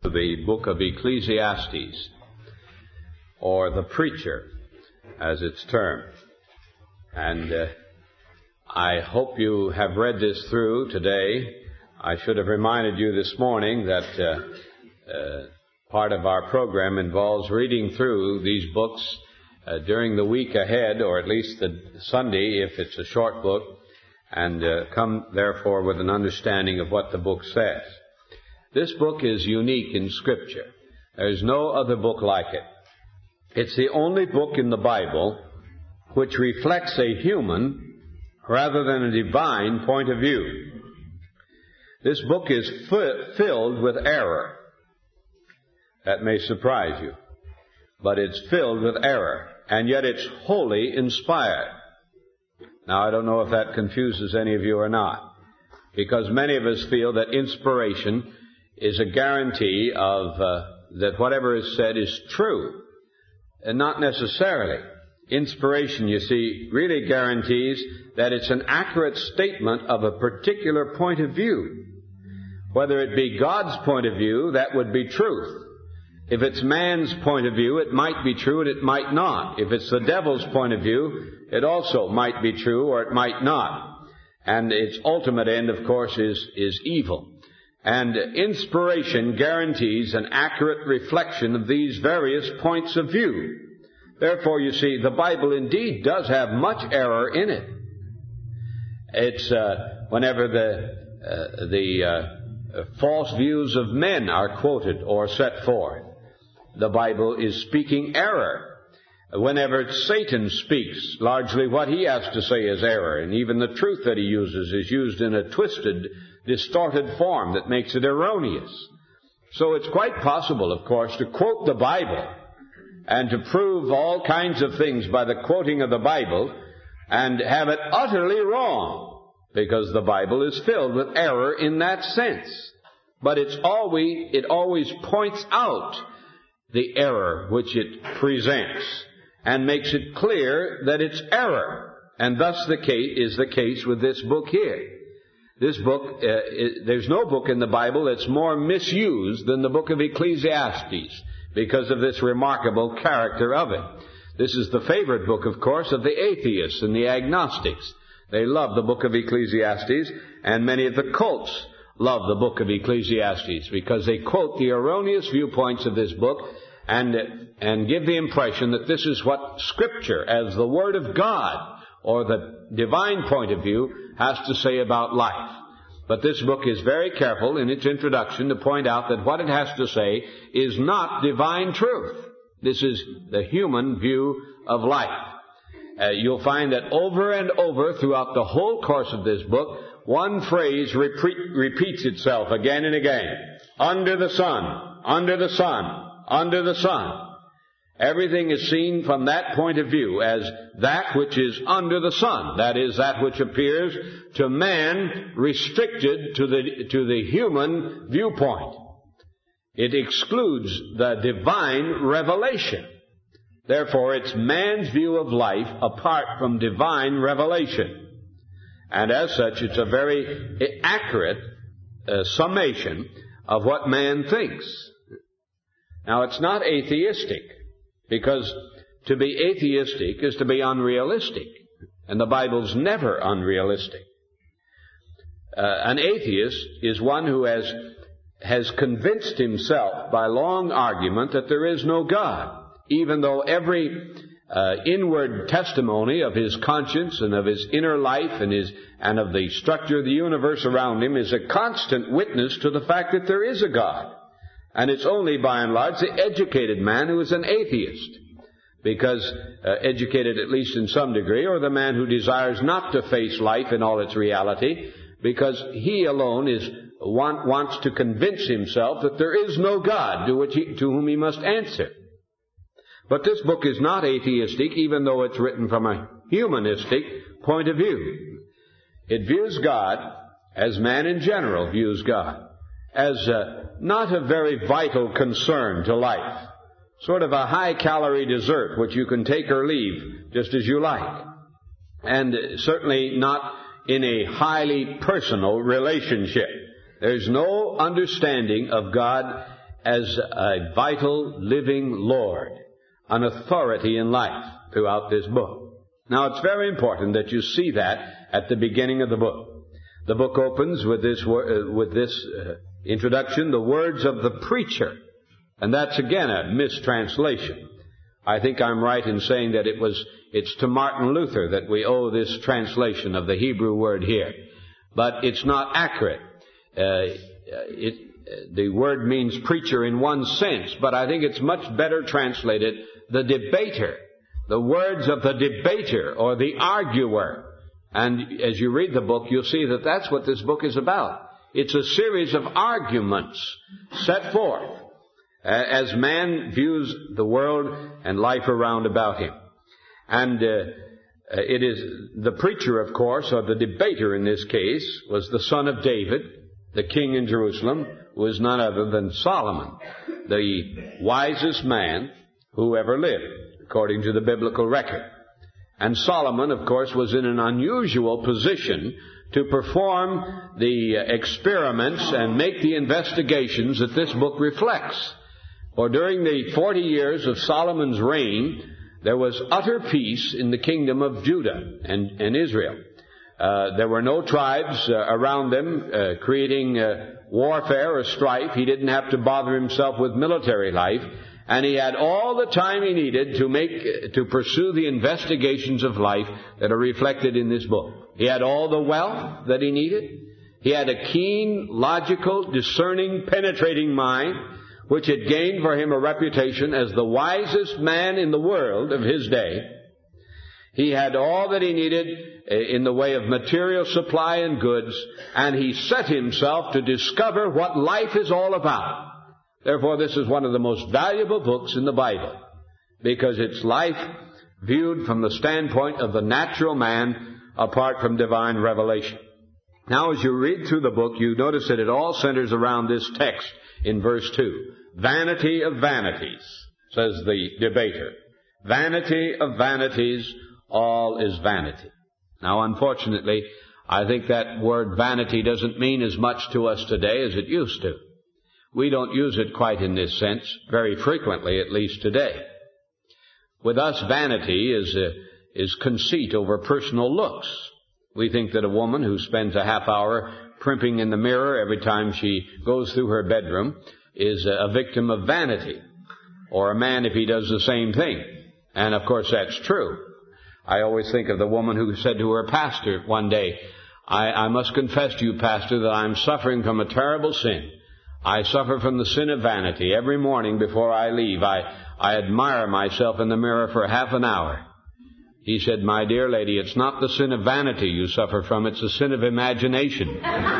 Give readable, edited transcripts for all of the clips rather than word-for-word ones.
The book of Ecclesiastes, or the preacher, as it's termed. And I hope you have read this through today. I should have reminded you this morning that part of our program involves reading through these books during the week ahead, or at least the Sunday if it's a short book, and come therefore with an understanding of what the book says. This book is unique in Scripture. There's no other book like it. It's the only book in the Bible which reflects a human rather than a divine point of view. This book is filled with error. That may surprise you, but it's filled with error, and yet it's wholly inspired. Now, I don't know if that confuses any of you or not, because many of us feel that inspiration is a guarantee of that whatever is said is true, and not necessarily. Inspiration, you see, really guarantees that it's an accurate statement of a particular point of view. Whether it be God's point of view, that would be truth. If it's man's point of view, it might be true and it might not. If it's the devil's point of view, it also might be true or it might not. And its ultimate end, of course, is evil. And inspiration guarantees an accurate reflection of these various points of view. Therefore, you see, the Bible indeed does have much error in it. It's whenever the false views of men are quoted or set forth, the Bible is speaking error. Whenever Satan speaks, largely what he has to say is error, and even the truth that he uses is used in a twisted, distorted form that makes it erroneous. So it's quite possible, of course, to quote the Bible and to prove all kinds of things by the quoting of the Bible and have it utterly wrong, because the Bible is filled with error in that sense. But it always points out the error which it presents and makes it clear that it's error. And thus is the case with this book here. This book, there's no book in the Bible that's more misused than the book of Ecclesiastes because of this remarkable character of it. This is the favorite book, of course, of the atheists and the agnostics. They love the book of Ecclesiastes, and many of the cults love the book of Ecclesiastes because they quote the erroneous viewpoints of this book and give the impression that this is what Scripture, as the Word of God, or the divine point of view, has to say about life. But this book is very careful in its introduction to point out that what it has to say is not divine truth. This is the human view of life. You'll find that over and over throughout the whole course of this book, one phrase repeats itself again and again. Under the sun, under the sun, under the sun. Everything is seen from that point of view as that which is under the sun. That is, that which appears to man restricted to the human viewpoint. It excludes the divine revelation. Therefore, it's man's view of life apart from divine revelation. And as such, it's a very accurate summation of what man thinks. Now, it's not atheistic, because to be atheistic is to be unrealistic, and the Bible's never unrealistic. An atheist is one who has convinced himself by long argument that there is no God, even though every inward testimony of his conscience and of his inner life and of the structure of the universe around him is a constant witness to the fact that there is a God. And it's only, by and large, the educated man who is an atheist, because educated at least in some degree, or the man who desires not to face life in all its reality, because he alone wants to convince himself that there is no God to whom he must answer. But this book is not atheistic, even though it's written from a humanistic point of view. It views God as man in general views God, as not a very vital concern to life, sort of a high-calorie dessert which you can take or leave just as you like, and certainly not in a highly personal relationship. There's no understanding of God as a vital, living Lord, an authority in life throughout this book. Now, it's very important that you see that at the beginning of the book. The book opens with this introduction, the words of the preacher. And that's again a mistranslation. I think I'm right in saying that it's to Martin Luther that we owe this translation of the Hebrew word here. But it's not accurate. The word means preacher in one sense, but I think it's much better translated the debater. The words of the debater or the arguer. And as you read the book, you'll see that that's what this book is about. It's a series of arguments set forth as man views the world and life around about him. And it is the preacher, of course, or the debater in this case, was the son of David, the king in Jerusalem, who was none other than Solomon, the wisest man who ever lived, according to the biblical record. And Solomon, of course, was in an unusual position to perform the experiments and make the investigations that this book reflects. For during the 40 years of Solomon's reign, there was utter peace in the kingdom of Judah and Israel. There were no tribes around them creating warfare or strife. He didn't have to bother himself with military life. And he had all the time he needed to pursue the investigations of life that are reflected in this book. He had all the wealth that he needed. He had a keen, logical, discerning, penetrating mind, which had gained for him a reputation as the wisest man in the world of his day. He had all that he needed in the way of material supply and goods, and he set himself to discover what life is all about. Therefore, this is one of the most valuable books in the Bible, because it's life viewed from the standpoint of the natural man apart from divine revelation. Now, as you read through the book, you notice that it all centers around this text in verse 2. Vanity of vanities, says the debater. Vanity of vanities, all is vanity. Now, unfortunately, I think that word vanity doesn't mean as much to us today as it used to. We don't use it quite in this sense, very frequently, at least today. With us, vanity is conceit over personal looks. We think that a woman who spends a half hour primping in the mirror every time she goes through her bedroom is a victim of vanity. Or a man if he does the same thing. And of course that's true. I always think of the woman who said to her pastor one day, I must confess to you, pastor, that I'm suffering from a terrible sin. I suffer from the sin of vanity. Every morning before I leave, I admire myself in the mirror for half an hour. He said, my dear lady, it's not the sin of vanity you suffer from, it's the sin of imagination.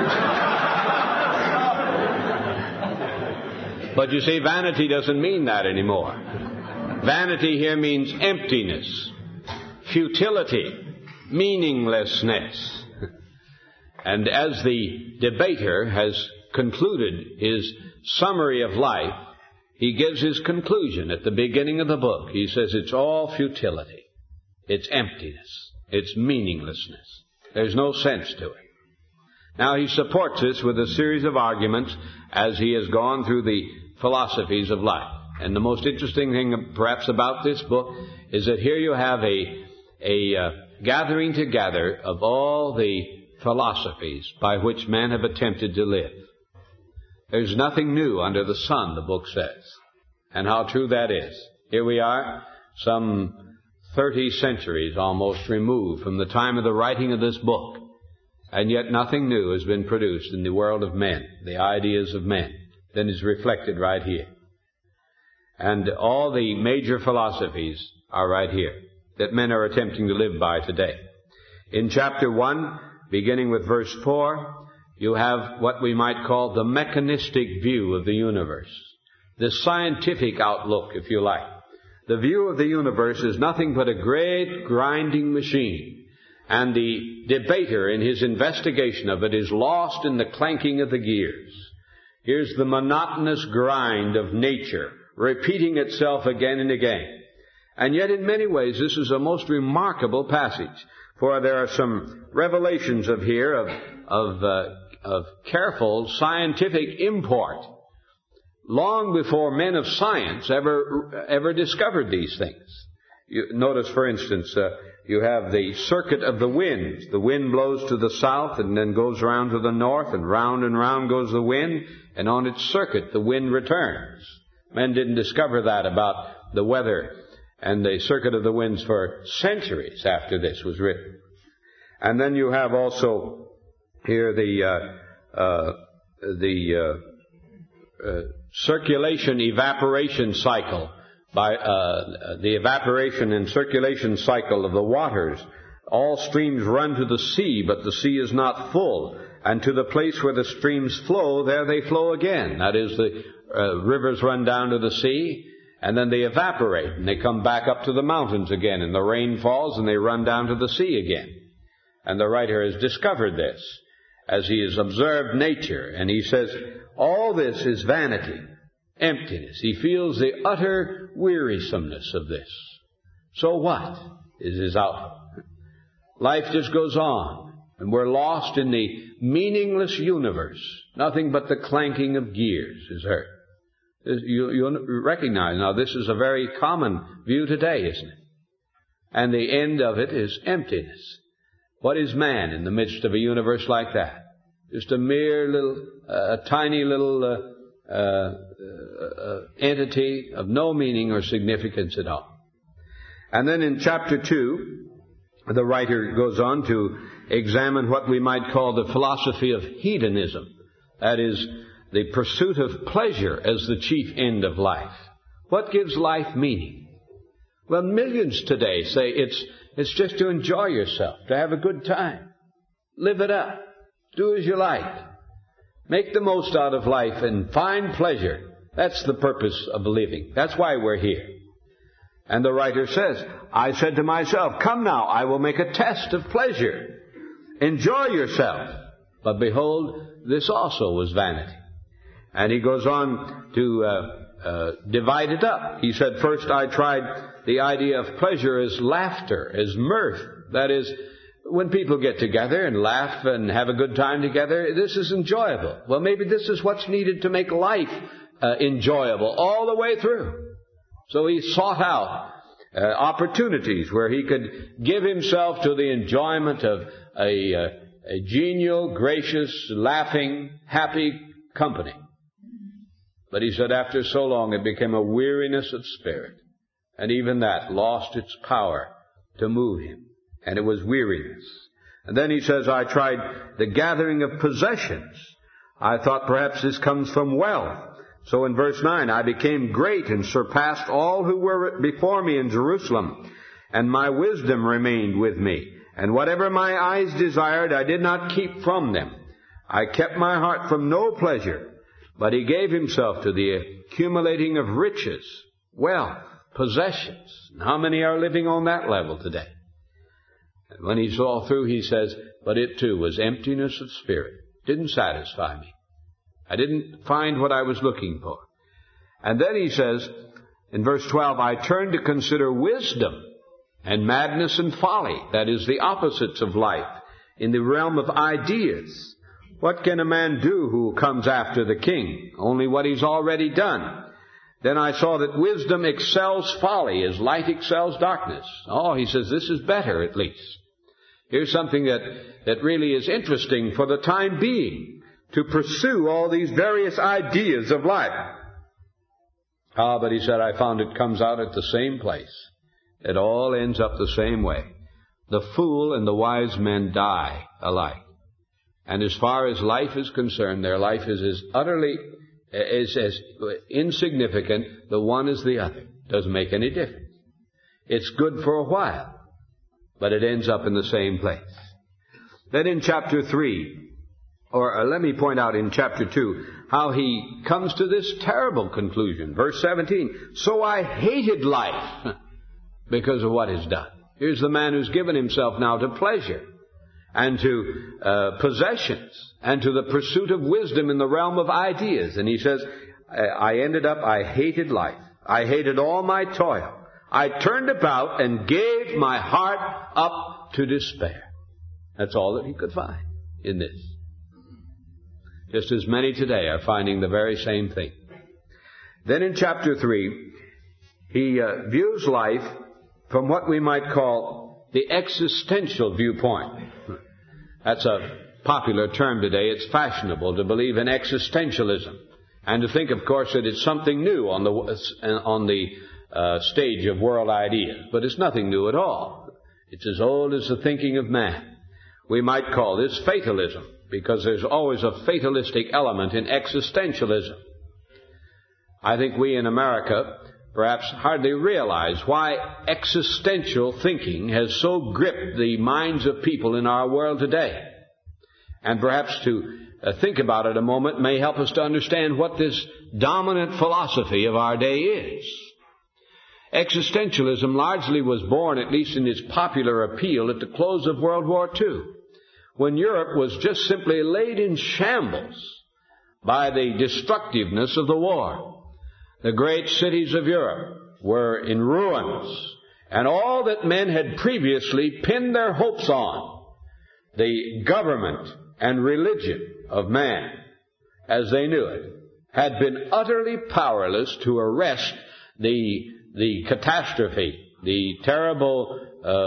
But you see, vanity doesn't mean that anymore. Vanity here means emptiness, futility, meaninglessness. And as the debater has concluded his summary of life, he gives his conclusion at the beginning of the book. He says it's all futility. It's emptiness. It's meaninglessness. There's no sense to it. Now he supports this with a series of arguments as he has gone through the philosophies of life. And the most interesting thing perhaps about this book is that here you have a gathering together of all the philosophies by which men have attempted to live. There's nothing new under the sun, the book says. And how true that is. Here we are, some 30 centuries almost removed from the time of the writing of this book. And yet nothing new has been produced in the world of men, the ideas of men, than is reflected right here. And all the major philosophies are right here, that men are attempting to live by today. In chapter 1, beginning with verse 4, you have what we might call the mechanistic view of the universe. The scientific outlook, if you like. The view of the universe is nothing but a great grinding machine. And the debater in his investigation of it is lost in the clanking of the gears. Here's the monotonous grind of nature, repeating itself again and again. And yet in many ways this is a most remarkable passage. For there are some revelations of careful scientific import. long before men of science ever discovered these things. Notice, for instance, you have the circuit of the winds. The wind blows to the south and then goes around to the north, and round goes the wind, and on its circuit the wind returns. Men didn't discover that about the weather and the circuit of the winds for centuries after this was written. And then you have also here the circulation evaporation cycle. By the evaporation and circulation cycle of the waters, all streams run to the sea, but the sea is not full. And to the place where the streams flow, there they flow again. That is, the rivers run down to the sea, and then they evaporate, and they come back up to the mountains again, and the rain falls, and they run down to the sea again. And the writer has discovered this as he has observed nature, and he says, all this is vanity. Emptiness. He feels the utter wearisomeness of this. So what is his outlook? Life just goes on, and we're lost in the meaningless universe. Nothing but the clanking of gears is heard. You recognize now this is a very common view today, isn't it? And the end of it is emptiness. What is man in the midst of a universe like that? Just a mere little, tiny little entity of no meaning or significance at all. And then in chapter 2, the writer goes on to examine what we might call the philosophy of hedonism. That is, the pursuit of pleasure as the chief end of life. What gives life meaning? Well, millions today say it's just to enjoy yourself, to have a good time. Live it up. Do as you like. Make the most out of life and find pleasure. That's the purpose of living. That's why we're here. And the writer says, I said to myself, come now, I will make a test of pleasure. Enjoy yourself. But behold, this also was vanity. And he goes on to divide it up. He said, first I tried the idea of pleasure as laughter, as mirth. That is, when people get together and laugh and have a good time together, this is enjoyable. Well, maybe this is what's needed to make life enjoyable all the way through. So he sought out opportunities where he could give himself to the enjoyment of a genial, gracious, laughing, happy company. But he said after so long it became a weariness of spirit. And even that lost its power to move him. And it was weariness. And then he says, I tried the gathering of possessions. I thought perhaps this comes from wealth. So in verse 9, I became great and surpassed all who were before me in Jerusalem. And my wisdom remained with me. And whatever my eyes desired, I did not keep from them. I kept my heart from no pleasure. But he gave himself to the accumulating of riches, wealth, possessions. And how many are living on that level today? And when he's all through, he says, but it too was emptiness of spirit. Didn't satisfy me. I didn't find what I was looking for. And then he says, in verse 12, I turned to consider wisdom and madness and folly. That is, the opposites of life in the realm of ideas. What can a man do who comes after the king? Only what he's already done. Then I saw that wisdom excels folly as light excels darkness. Oh, he says, this is better at least. Here's something that really is interesting for the time being, to pursue all these various ideas of life. But he said, I found it comes out at the same place. It all ends up the same way. The fool and the wise men die alike. And as far as life is concerned, their life is as utterly as insignificant, the one as the other. Doesn't make any difference. It's good for a while, but it ends up in the same place. Then in chapter 3, or let me point out in chapter 2, how he comes to this terrible conclusion. Verse 17, so I hated life because of what is done. Here's the man who's given himself now to pleasure and to possessions and to the pursuit of wisdom in the realm of ideas. And he says, I hated life. I hated all my toil. I turned about and gave my heart up to despair. That's all that he could find in this. Just as many today are finding the very same thing. Then in chapter 3, he views life from what we might call the existential viewpoint. That's a popular term today. It's fashionable to believe in existentialism and to think, of course, that it's something new on the stage of world ideas. But it's nothing new at all. It's as old as the thinking of man. We might call this fatalism, because there's always a fatalistic element in existentialism. I think we in America perhaps hardly realize why existential thinking has so gripped the minds of people in our world today. And perhaps to think about it a moment may help us to understand what this dominant philosophy of our day is. Existentialism largely was born, at least in its popular appeal, at the close of World War II, when Europe was just simply laid in shambles by the destructiveness of the war. The great cities of Europe were in ruins, and all that men had previously pinned their hopes on, the government and religion of man, as they knew it, had been utterly powerless to arrest the catastrophe, the terrible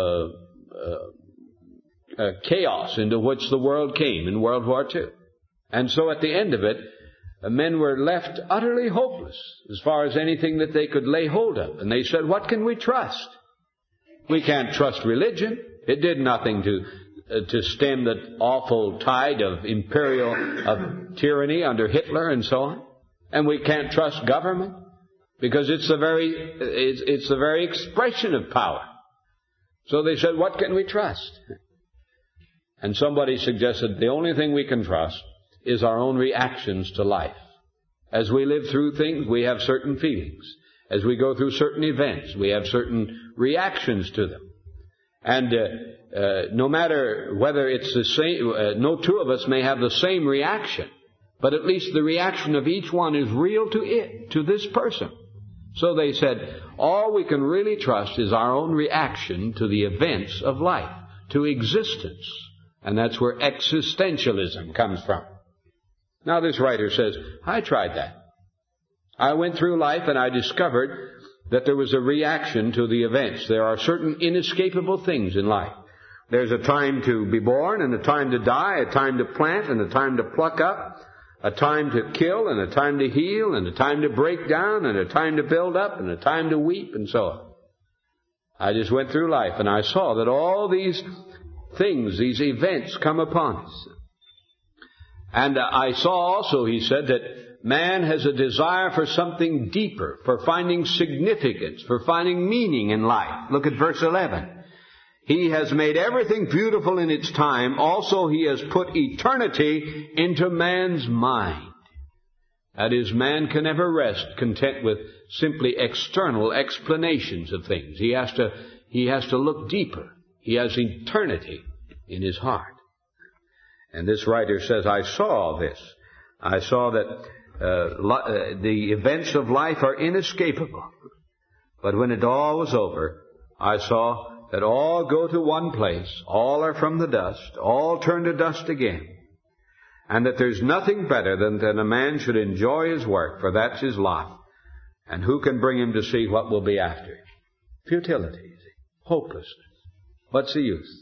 chaos into which the world came in World War II. And so at the end of it, men were left utterly hopeless as far as anything that they could lay hold of. And they said, what can we trust? We can't trust religion. It did nothing to stem the awful tide of tyranny under Hitler and so on. And we can't trust government because it's the very expression of power. So they said, what can we trust? And somebody suggested the only thing we can trust is our own reactions to life. As we live through things, we have certain feelings. As we go through certain events, we have certain reactions to them. And no matter whether it's the same, no two of us may have the same reaction, but at least the reaction of each one is real to this person. So they said, all we can really trust is our own reaction to the events of life, to existence. And that's where existentialism comes from. Now this writer says, I tried that. I went through life and I discovered that there was a reaction to the events. There are certain inescapable things in life. There's a time to be born and a time to die, a time to plant and a time to pluck up, a time to kill and a time to heal and a time to break down and a time to build up and a time to weep and so on. I just went through life and I saw that all these things, these events come upon us. And I saw also, he said, that man has a desire for something deeper, for finding significance, for finding meaning in life. Look at verse 11. He has made everything beautiful in its time. Also, he has put eternity into man's mind. That is, man can never rest content with simply external explanations of things. He has to look deeper. He has eternity in his heart. And this writer says, I saw this. I saw that the events of life are inescapable. But when it all was over, I saw that all go to one place, all are from the dust, all turn to dust again. And that there's nothing better than that a man should enjoy his work, for that's his lot. And who can bring him to see what will be after him? Futility, hopelessness. What's the use?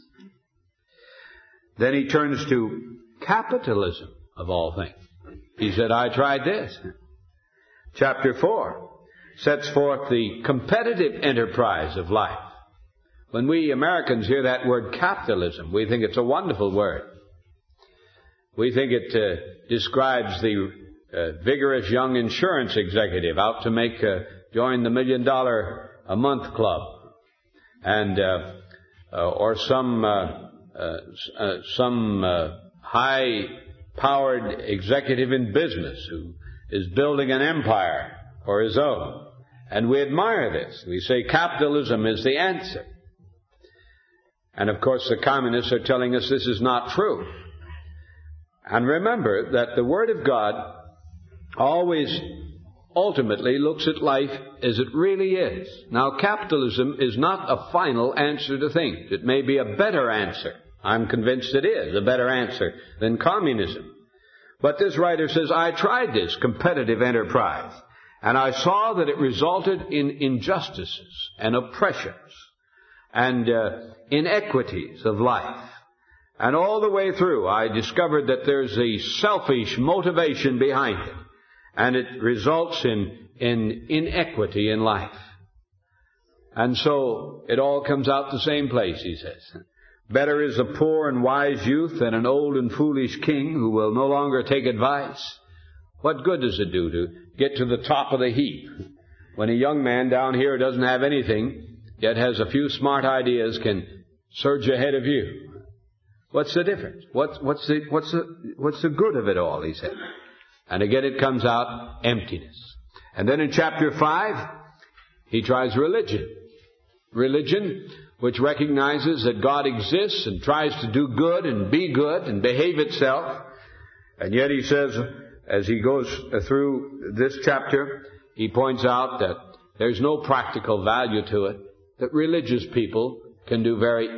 Then he turns to capitalism, of all things. He said, I tried this. Chapter 4 sets forth the competitive enterprise of life. When we Americans hear that word capitalism, we think it's a wonderful word. We think it describes the vigorous young insurance executive out to join the $1 million a month club, and or some high-powered executive in business who is building an empire for his own. And we admire this. We say capitalism is the answer. And of course the communists are telling us this is not true. And remember that the Word of God always ultimately looks at life as it really is. Now, capitalism is not a final answer to things. It may be a better answer. I'm convinced it is a better answer than communism. But this writer says, I tried this competitive enterprise. And I saw that it resulted in injustices and oppressions and inequities of life. And all the way through, I discovered that there's a selfish motivation behind it. And it results in inequity in life. And so it all comes out the same place, he says. Better is a poor and wise youth than an old and foolish king who will no longer take advice. What good does it do to get to the top of the heap when a young man down here doesn't have anything, yet has a few smart ideas, can surge ahead of you? What's the difference? What's the good of it all, he said. And again it comes out emptiness. And then in chapter 5, he tries religion. Religion which recognizes that God exists and tries to do good and be good and behave itself. And yet he says, as he goes through this chapter, he points out that there's no practical value to it, that religious people can do very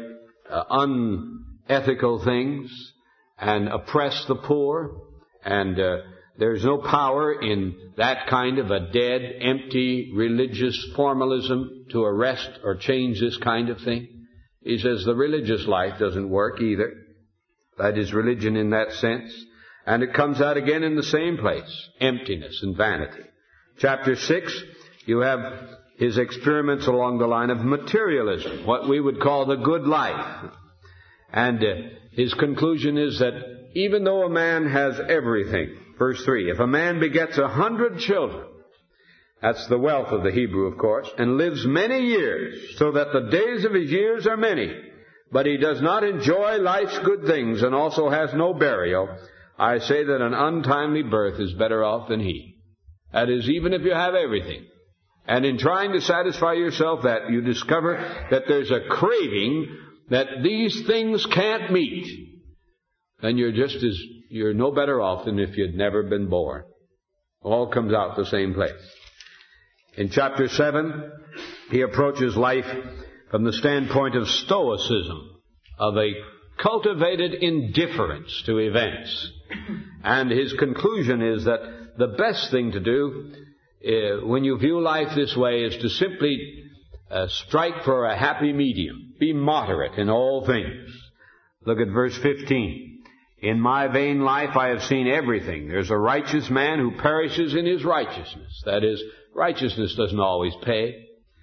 unethical things and oppress the poor, and there's no power in that kind of a dead, empty, religious formalism to arrest or change this kind of thing. He says the religious life doesn't work either. That is religion in that sense. And it comes out again in the same place, emptiness and vanity. Chapter 6, you have his experiments along the line of materialism, what we would call the good life. And his conclusion is that even though a man has everything, verse 3, if a man begets 100 children, that's the wealth of the Hebrew, of course, and lives many years, so that the days of his years are many, but he does not enjoy life's good things and also has no burial, I say that an untimely birth is better off than he. That is, even if you have everything. And in trying to satisfy yourself that, you discover that there's a craving that these things can't meet. Then you're no better off than if you'd never been born. All comes out the same place. In chapter 7, he approaches life from the standpoint of stoicism, of a cultivated indifference to events. And his conclusion is that the best thing to do when you view life this way is to simply strike for a happy medium. Be moderate in all things. Look at verse 15. In my vain life I have seen everything. There's a righteous man who perishes in his righteousness. That is, righteousness doesn't always pay.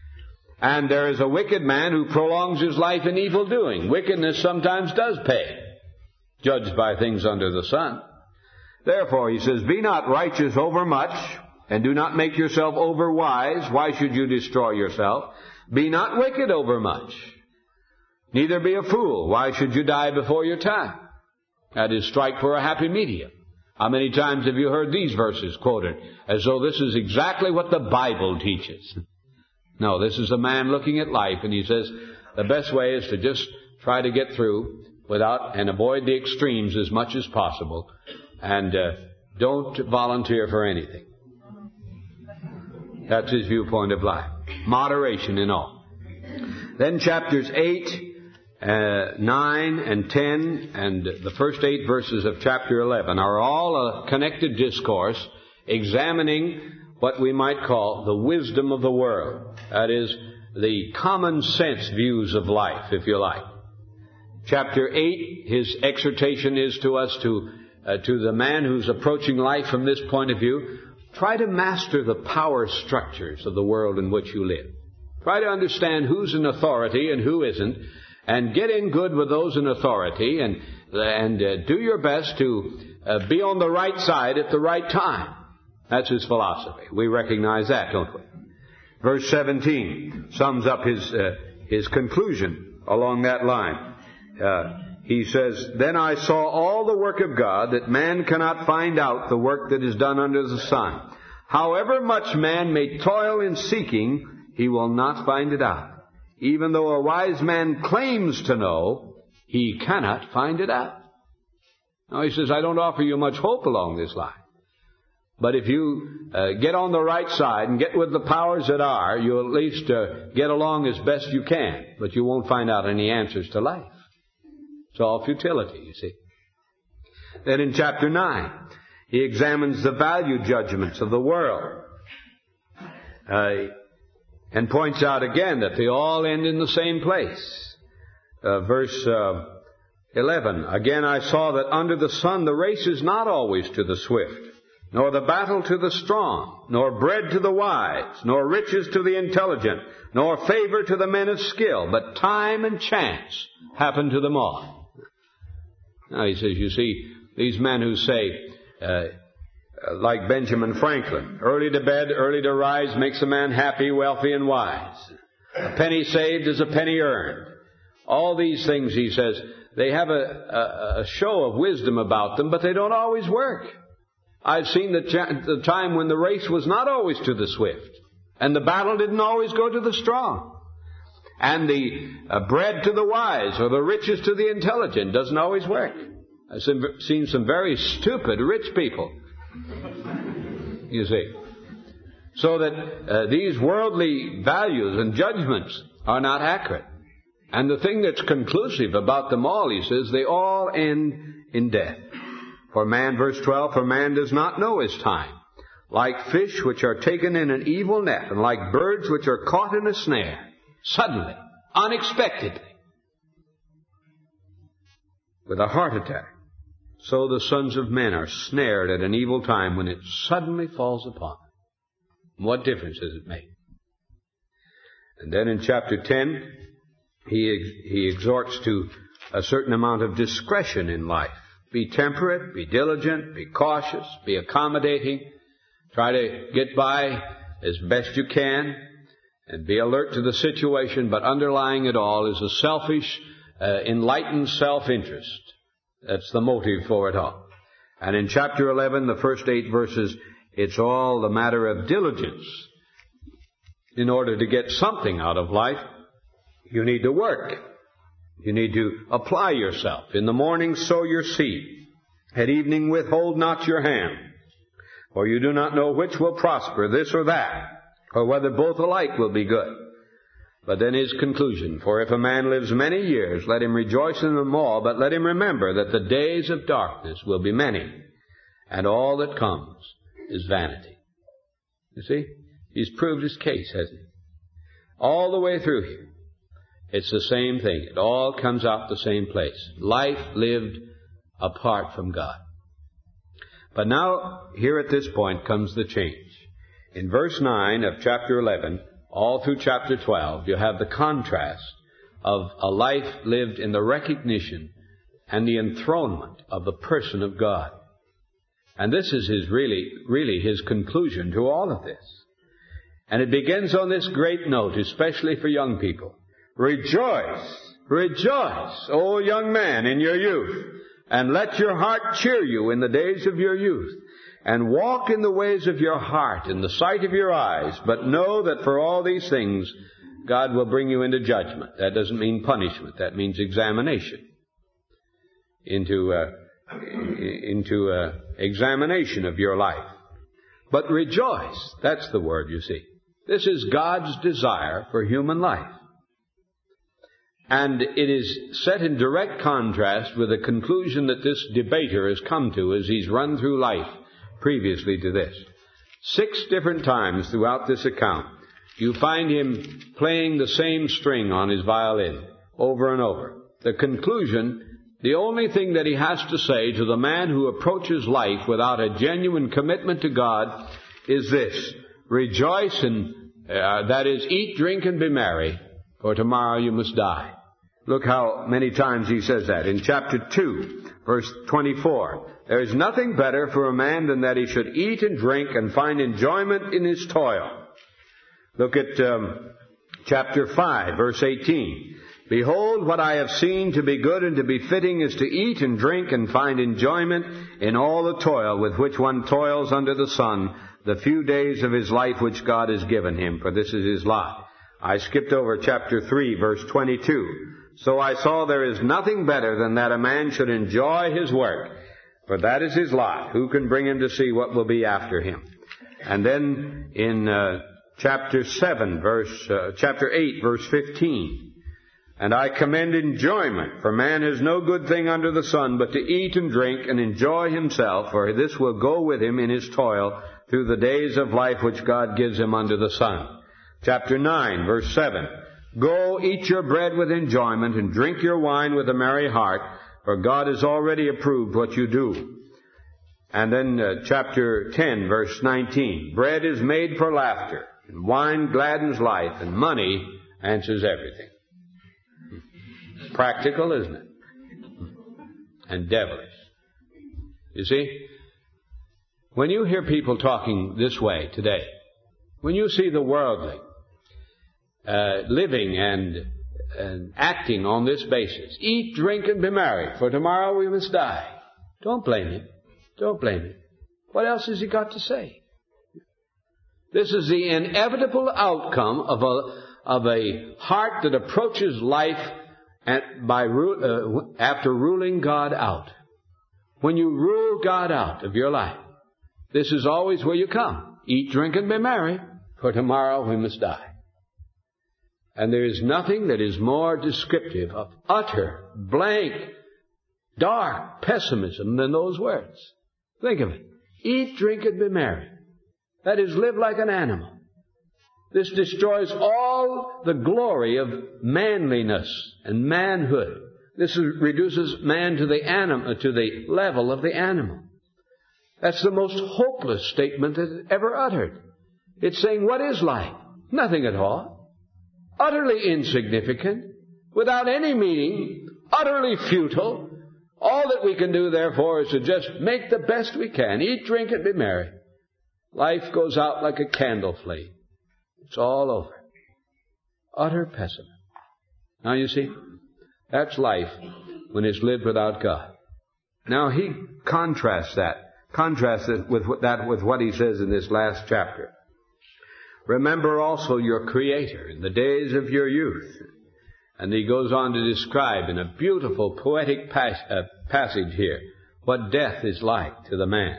And there is a wicked man who prolongs his life in evil doing. Wickedness sometimes does pay, judged by things under the sun. Therefore, he says, be not righteous over much, and do not make yourself over wise. Why should you destroy yourself? Be not wicked over much. Neither be a fool. Why should you die before your time? That is, strike for a happy medium. How many times have you heard these verses quoted as though this is exactly what the Bible teaches? No, this is a man looking at life, and he says the best way is to just try to get through without and avoid the extremes as much as possible, and don't volunteer for anything. That's his viewpoint of life. Moderation in all. Then chapters 8, 9, and 10, and the first 8 verses of chapter 11 are all a connected discourse examining what we might call the wisdom of the world. That is, the common sense views of life, if you like. Chapter 8, his exhortation is to us, to the man who's approaching life from this point of view, try to master the power structures of the world in which you live. Try to understand who's in authority and who isn't, and get in good with those in authority, and do your best to be on the right side at the right time. That's his philosophy. We recognize that, don't we? Verse 17 sums up his conclusion along that line. He says, then I saw all the work of God, that man cannot find out the work that is done under the sun. However much man may toil in seeking, he will not find it out. Even though a wise man claims to know, he cannot find it out. Now he says, I don't offer you much hope along this line. But if you get on the right side and get with the powers that are, you'll at least get along as best you can. But you won't find out any answers to life. It's all futility, you see. Then in chapter 9, he examines the value judgments of the world. and points out again that they all end in the same place. Verse 11, again I saw that under the sun the race is not always to the swift, nor the battle to the strong, nor bread to the wise, nor riches to the intelligent, nor favor to the men of skill, but time and chance happen to them all. Now he says, you see, these men who say, like Benjamin Franklin, early to bed, early to rise makes a man happy, wealthy, and wise. A penny saved is a penny earned. All these things, he says, they have a show of wisdom about them, but they don't always work. I've seen the time when the race was not always to the swift, and the battle didn't always go to the strong, and the bread to the wise or the riches to the intelligent doesn't always work. I've seen some very stupid rich people, you see. So that these worldly values and judgments are not accurate. And the thing that's conclusive about them all, he says, they all end in death. For man, verse 12, for man does not know his time, like fish which are taken in an evil net, and like birds which are caught in a snare, suddenly, unexpectedly, with a heart attack. So the sons of men are snared at an evil time when it suddenly falls upon them. What difference does it make? And then in chapter 10, he exhorts to a certain amount of discretion in life. Be temperate, be diligent, be cautious, be accommodating. Try to get by as best you can and be alert to the situation, but underlying it all is a selfish, enlightened self-interest. That's the motive for it all. And in chapter 11, the first 8 verses, it's all the matter of diligence. In order to get something out of life, you need to work. You need to apply yourself. In the morning sow your seed. At evening withhold not your hand. For you do not know which will prosper, this or that, or whether both alike will be good. But then his conclusion, for if a man lives many years, let him rejoice in them all, but let him remember that the days of darkness will be many, and all that comes is vanity. You see? He's proved his case, hasn't he? All the way through here. It's the same thing. It all comes out the same place. Life lived apart from God. But now, here at this point comes the change. In verse 9 of chapter 11, all through chapter 12, you have the contrast of a life lived in the recognition and the enthronement of the person of God. And this is really his conclusion to all of this. And it begins on this great note, especially for young people. Rejoice, rejoice, O young man, in your youth, and let your heart cheer you in the days of your youth, and walk in the ways of your heart, in the sight of your eyes, but know that for all these things, God will bring you into judgment. That doesn't mean punishment. That means examination. Into examination of your life. But rejoice, that's the word, you see. This is God's desire for human life. And it is set in direct contrast with the conclusion that this debater has come to as he's run through life previously to this. 6 different times throughout this account, you find him playing the same string on his violin over and over. The conclusion, the only thing that he has to say to the man who approaches life without a genuine commitment to God is this: rejoice and, that is, eat, drink, and be merry, for tomorrow you must die. Look how many times he says that. In chapter 2, verse 24, there is nothing better for a man than that he should eat and drink and find enjoyment in his toil. Look at chapter 5, verse 18. Behold, what I have seen to be good and to be fitting is to eat and drink and find enjoyment in all the toil with which one toils under the sun, the few days of his life which God has given him, for this is his lot. I skipped over chapter 3, verse 22. So I saw there is nothing better than that a man should enjoy his work, for that is his lot. Who can bring him to see what will be after him? And then in chapter 8, verse 15, and I commend enjoyment, for man has no good thing under the sun but to eat and drink and enjoy himself, for this will go with him in his toil through the days of life which God gives him under the sun. Chapter 9, verse 7. Go, eat your bread with enjoyment, and drink your wine with a merry heart, for God has already approved what you do. And then chapter 10, verse 19. Bread is made for laughter, and wine gladdens life, and money answers everything. Practical, isn't it? And devilish. You see, when you hear people talking this way today, when you see the worldly living and acting on this basis, eat, drink, and be merry, for tomorrow we must die. Don't blame him. Don't blame him. What else has he got to say? This is the inevitable outcome of a heart that approaches life after ruling God out. When you rule God out of your life, this is always where you come. Eat, drink, and be merry, for tomorrow we must die. And there is nothing that is more descriptive of utter, blank, dark pessimism than those words. Think of it. Eat, drink, and be merry. That is, live like an animal. This destroys all the glory of manliness and manhood. This reduces man to the level of the animal. That's the most hopeless statement that ever uttered. It's saying, what is life? Nothing at all. Utterly insignificant, without any meaning, utterly futile. All that we can do, therefore, is to just make the best we can. Eat, drink, and be merry. Life goes out like a candle flame. It's all over. Utter pessimism. Now you see, that's life when it's lived without God. Now he contrasts it with what he says in this last chapter. Remember also your Creator in the days of your youth. And he goes on to describe in a beautiful poetic passage here what death is like to man.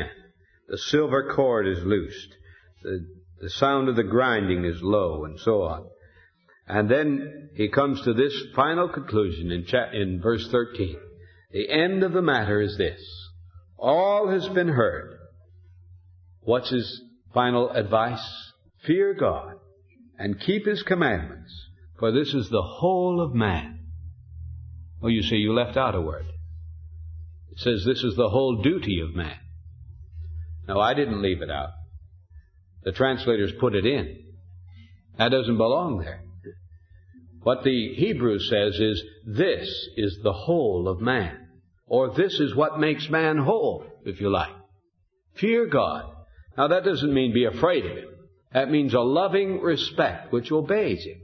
The silver cord is loosed. The sound of the grinding is low, and so on. And then he comes to this final conclusion in verse 13. The end of the matter is this. All has been heard. What's his final advice? Fear God and keep his commandments, for this is the whole of man. Oh, you see, you left out a word. It says this is the whole duty of man. No, I didn't leave it out. The translators put it in. That doesn't belong there. What the Hebrew says is, this is the whole of man. Or this is what makes man whole, if you like. Fear God. Now that doesn't mean be afraid of him. That means a loving respect which obeys him.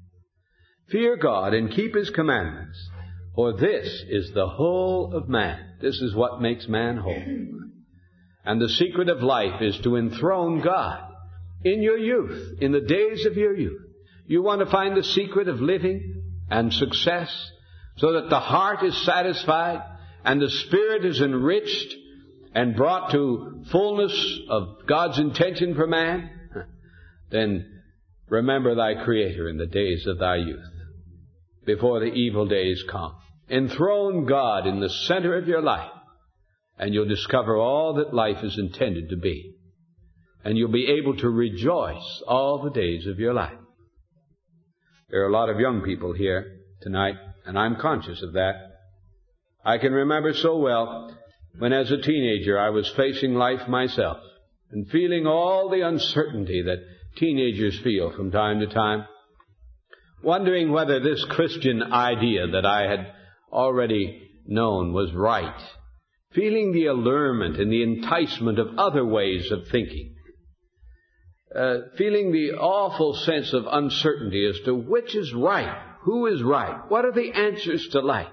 Fear God and keep his commandments, for this is the whole of man. This is what makes man whole. And the secret of life is to enthrone God in your youth, in the days of your youth. You want to find the secret of living and success so that the heart is satisfied and the spirit is enriched and brought to fullness of God's intention for man? Then remember thy Creator in the days of thy youth, before the evil days come. Enthrone God in the center of your life, and you'll discover all that life is intended to be. And you'll be able to rejoice all the days of your life. There are a lot of young people here tonight, and I'm conscious of that. I can remember so well when as a teenager I was facing life myself and feeling all the uncertainty that teenagers feel from time to time, wondering whether this Christian idea that I had already known was right, feeling the allurement and the enticement of other ways of thinking, feeling the awful sense of uncertainty as to which is right, who is right, what are the answers to life.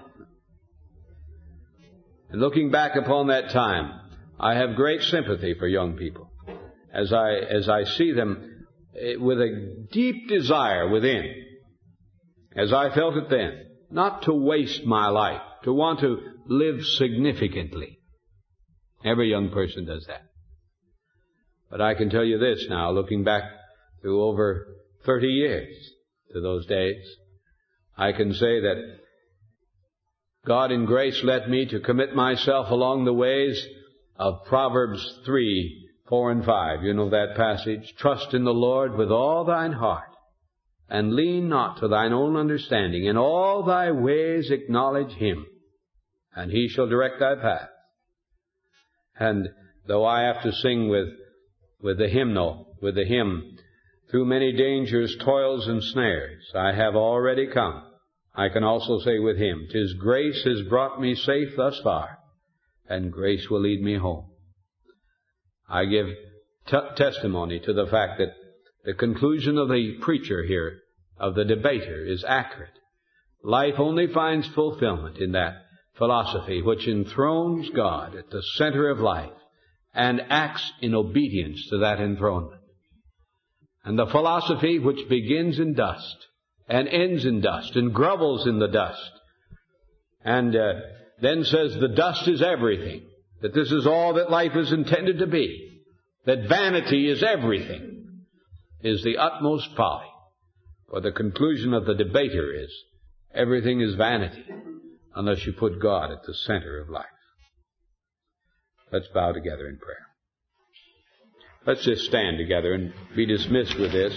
And looking back upon that time, I have great sympathy for young people as I see them with a deep desire within, as I felt it then, not to waste my life, to want to live significantly. Every young person does that. But I can tell you this now, looking back through over 30 years to those days, I can say that God in grace led me to commit myself along the ways of Proverbs 3:14 4 and 5. You know that passage. Trust in the Lord with all thine heart, and lean not to thine own understanding. In all thy ways acknowledge him, and he shall direct thy path. And though I have to sing with the hymn, through many dangers, toils, and snares, I have already come, I can also say with him, 'Tis grace has brought me safe thus far, and grace will lead me home. I give testimony to the fact that the conclusion of the preacher here, of the debater, is accurate. Life only finds fulfillment in that philosophy which enthrones God at the center of life and acts in obedience to that enthronement. And the philosophy which begins in dust and ends in dust and grovels in the dust and then says the dust is everything, that this is all that life is intended to be, that vanity is everything, is the utmost folly. For the conclusion of the debater is, everything is vanity unless you put God at the center of life. Let's bow together in prayer. Let's just stand together and be dismissed with this.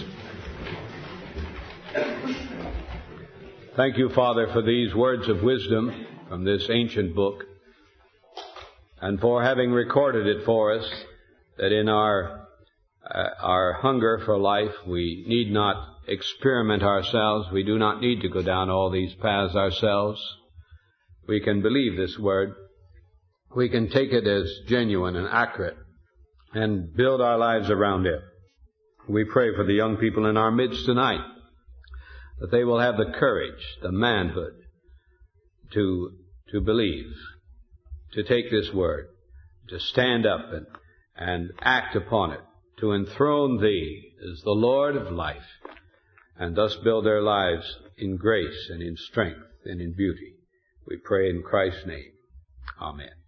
Thank you, Father, for these words of wisdom from this ancient book, and for having recorded it for us, that in our hunger for life, we need not experiment ourselves. We do not need to go down all these paths ourselves. We can believe this word. We can take it as genuine and accurate and build our lives around it. We pray for the young people in our midst tonight, that they will have the courage, the manhood to believe, to take this word, to stand up and act upon it, to enthrone Thee as the Lord of life, and thus build their lives in grace and in strength and in beauty. We pray in Christ's name. Amen.